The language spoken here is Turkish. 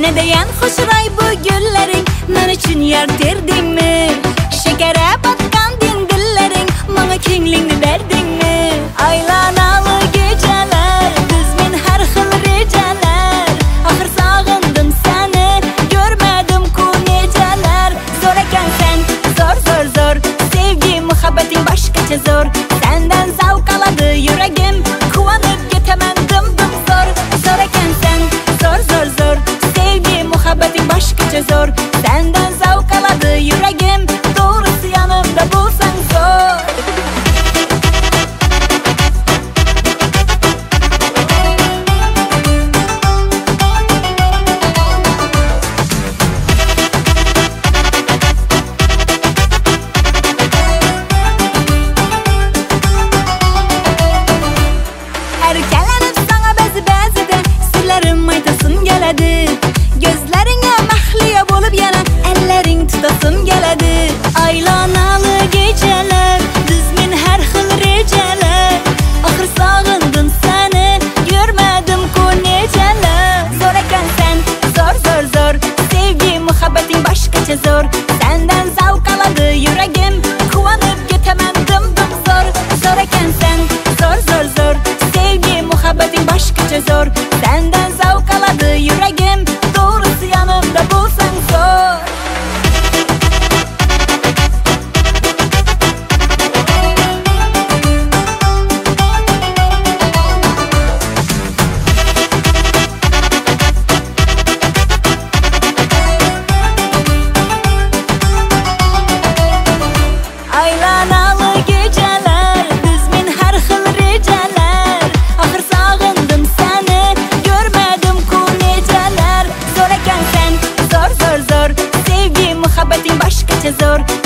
Ne deyen hoşuray bu güllerin, men üçün yardırdingmi? Şekere batkan din dillerin, bana kenglingni berdingmi? Aylanalı geceler, düzmin her xil rejeler. Ahır sağındım seni, görmedim ku neceler. Zor eken sen, zor zor zor, sevgi muhabbetin başkaça zor. Senden zavk aladı yüreğim, kuvanıp getemendim dım zor. Zor eken sen, zor zor zor, sevgi muhabbetin başkaça zor. Senden zavk aladı yüreğim, doğrusu yanımda bulsan zor. Erkelenip sana bəzi-bəzidə sirlərim aytasım gələdi. Gözlərinə mahliya olub yana əllərin tutasım gələdi. Aylanalı gecələr, düzmin hər xil recelər. Axır sağındım səni, görmədim ku necələr. Zor əkən sən, zor zor zor, sevgi muhabbetin başkaça zor. Senden zavk aladı yüreğim, kuvanıp getemendim dım zor. Zor əkən sən, zor zor zor, sevgi muhabbetin başkaça zor. Senden zavk aladı yüreğim, doğrusu yanımda bulsan zor. Aylanalı geceler, düzmin her xil receler. Ahır sağındım seni, görmedim ku neceler. Zor eken sen, zor zor zor, sevgi muhabbetin başkaça zor.